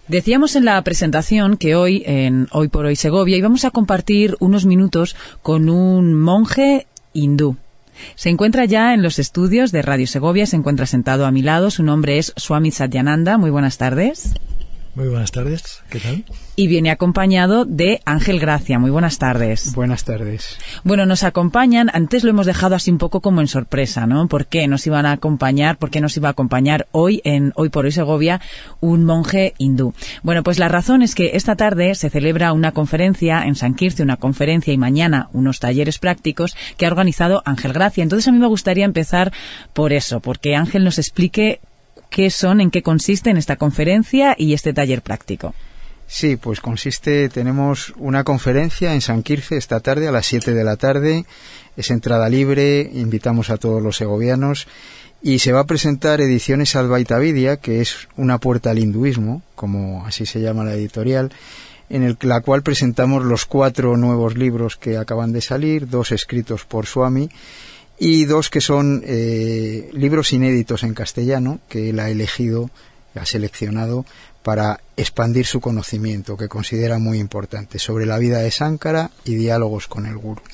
Decíamos en la presentación que hoy, en Hoy por Hoy Segovia, íbamos a compartir unos minutos con un monje hindú. Se encuentra ya en los estudios de Radio Segovia, se encuentra sentado a mi lado. Su nombre es Swami Satyananda. Muy buenas tardes. Muy buenas tardes, ¿qué tal? Y viene acompañado de Ángel Gracia. Muy buenas tardes. Buenas tardes. Bueno, nos acompañan, antes lo hemos dejado así un poco como en sorpresa, ¿no? ¿Por qué nos iban a acompañar, por qué nos iba a acompañar hoy en Hoy por Hoy Segovia un monje hindú? Bueno, pues la razón es que esta tarde se celebra una conferencia en Sankirce, una conferencia, y mañana unos talleres prácticos que ha organizado Ángel Gracia. Entonces a mí me gustaría empezar por eso, porque Ángel nos explique qué son, en qué consiste en esta conferencia y este taller práctico. Sí, pues tenemos una conferencia en Sankirce esta tarde a las 7 de la tarde, es entrada libre, invitamos a todos los segovianos y se va a presentar Ediciones Advaita Vidya, que es una puerta al hinduismo, como así se llama la editorial, en la cual presentamos los 4 nuevos libros que acaban de salir, 2 escritos por Swami, y 2 que son libros inéditos en castellano que él ha seleccionado para expandir su conocimiento, que considera muy importante, sobre la vida de Sankara y diálogos con el Gurú.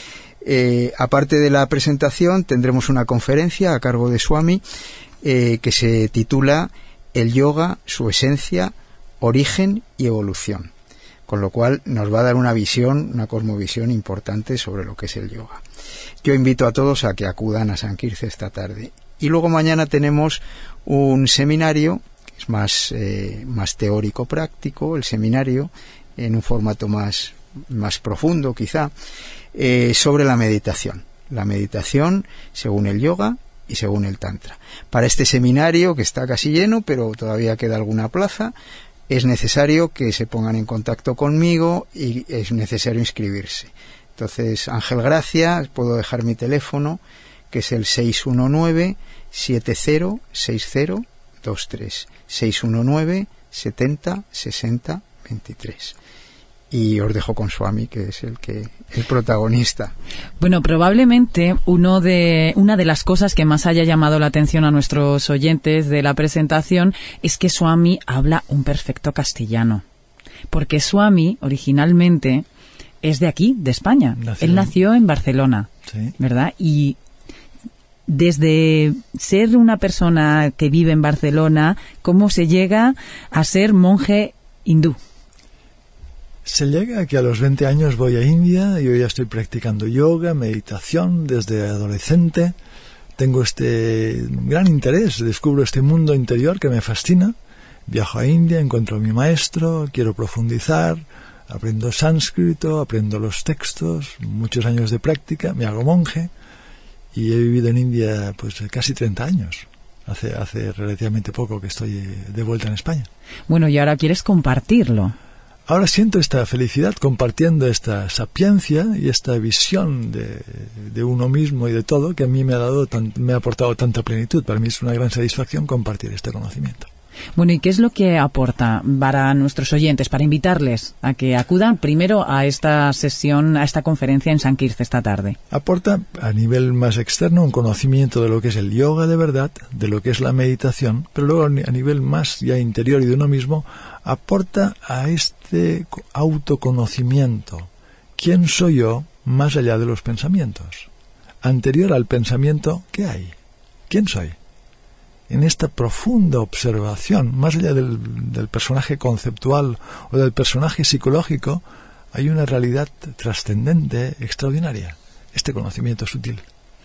Aparte de la presentación, tendremos una conferencia a cargo de Swami que se titula El yoga, su esencia, origen y evolución, con lo cual nos va a dar una cosmovisión importante sobre lo que es el yoga. Yo invito a todos a que acudan a Sankirce esta tarde. Y luego mañana tenemos un seminario, que es más teórico-práctico, el seminario, en un formato más profundo quizá, sobre la meditación. La meditación según el yoga y según el tantra. Para este seminario, que está casi lleno, pero todavía queda alguna plaza, es necesario que se pongan en contacto conmigo y es necesario inscribirse. Entonces, Ángel Gracia, puedo dejar mi teléfono, que es el 619-706023, 619-706023. Y os dejo con Swami, que es el protagonista. Bueno, probablemente una de las cosas que más haya llamado la atención a nuestros oyentes de la presentación es que Swami habla un perfecto castellano. Porque Swami, originalmente, es de aquí, de España. Él nació en Barcelona, sí, ¿verdad? Y desde ser una persona que vive en Barcelona, ¿cómo se llega a ser monje hindú? Se llega a que a los 20 años voy a India, yo ya estoy practicando yoga, meditación desde adolescente, tengo este gran interés, descubro este mundo interior que me fascina, viajo a India, encuentro a mi maestro, quiero profundizar, aprendo sánscrito, aprendo los textos, muchos años de práctica, me hago monje y he vivido en India pues casi 30 años. Hace relativamente poco que estoy de vuelta en España. Bueno, y ahora quieres compartirlo. Ahora siento esta felicidad compartiendo esta sapiencia y esta visión de uno mismo y de todo que a mí me ha aportado tanta plenitud. Para mí es una gran satisfacción compartir este conocimiento. Bueno, ¿y qué es lo que aporta para nuestros oyentes, para invitarles a que acudan primero a esta sesión, a esta conferencia en Sankirce esta tarde? Aporta a nivel más externo un conocimiento de lo que es el yoga de verdad, de lo que es la meditación, pero luego a nivel más ya interior y de uno mismo, aporta a este autoconocimiento. ¿Quién soy yo más allá de los pensamientos? Anterior al pensamiento, ¿qué hay? ¿Quién soy? En esta profunda observación, más allá del personaje conceptual o del personaje psicológico, hay una realidad trascendente, extraordinaria, este conocimiento sutil.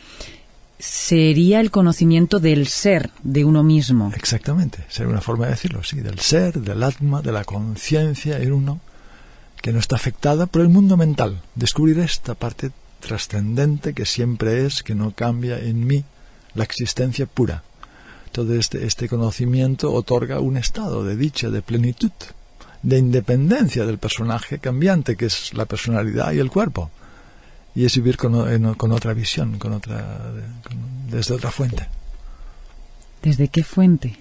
Sería el conocimiento del ser, de uno mismo. Exactamente, sería una forma de decirlo, sí, del ser, del atma, de la conciencia en uno, que no está afectada por el mundo mental. Descubrir esta parte trascendente que siempre es, que no cambia en mí, la existencia pura. Todo este conocimiento otorga un estado de dicha, de plenitud, de independencia del personaje cambiante, que es la personalidad y el cuerpo. Y es vivir con otra visión, desde otra fuente. ¿Desde qué fuente?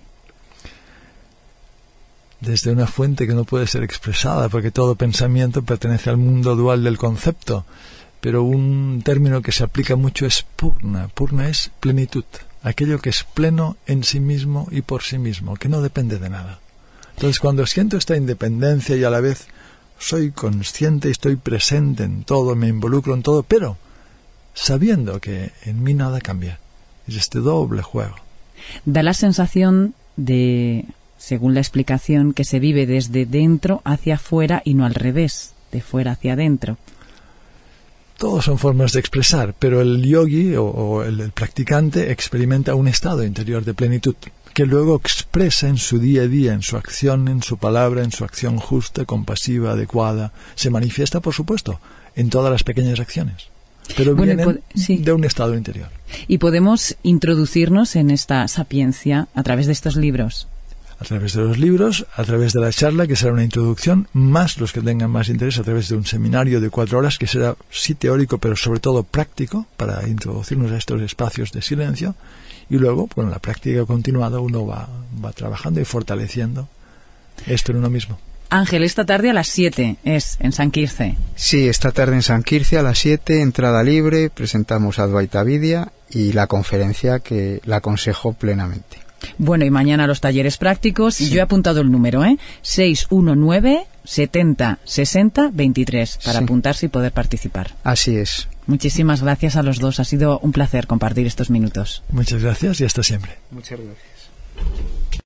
Desde una fuente que no puede ser expresada, porque todo pensamiento pertenece al mundo dual del concepto. Pero un término que se aplica mucho es purna. Purna es plenitud. Aquello que es pleno en sí mismo y por sí mismo, que no depende de nada. Entonces, cuando siento esta independencia y a la vez soy consciente y estoy presente en todo, me involucro en todo, pero sabiendo que en mí nada cambia. Es este doble juego. Da la sensación de, según la explicación, que se vive desde dentro hacia afuera y no al revés, de fuera hacia adentro. Todos son formas de expresar, pero el yogi o el practicante experimenta un estado interior de plenitud que luego expresa en su día a día, en su acción, en su palabra, en su acción justa, compasiva, adecuada. Se manifiesta, por supuesto, en todas las pequeñas acciones, pero vienen de un estado interior. Y podemos introducirnos en esta sapiencia a través de estos libros. A través de los libros, a través de la charla, que será una introducción, más los que tengan más interés, a través de un seminario de 4 horas, que será sí teórico, pero sobre todo práctico, para introducirnos a estos espacios de silencio, y luego, con la práctica continuada, uno va trabajando y fortaleciendo esto en uno mismo. Ángel, esta tarde a las 7 es en San Quirce. Sí, esta tarde en San Quirce a las 7, entrada libre, presentamos Advaita Vidya y la conferencia que la aconsejo plenamente. Bueno, y mañana los talleres prácticos, y yo he apuntado el número, 619 70 60 23, para apuntarse y poder participar. Así es. Muchísimas gracias a los dos, ha sido un placer compartir estos minutos. Muchas gracias y hasta siempre. Muchas gracias.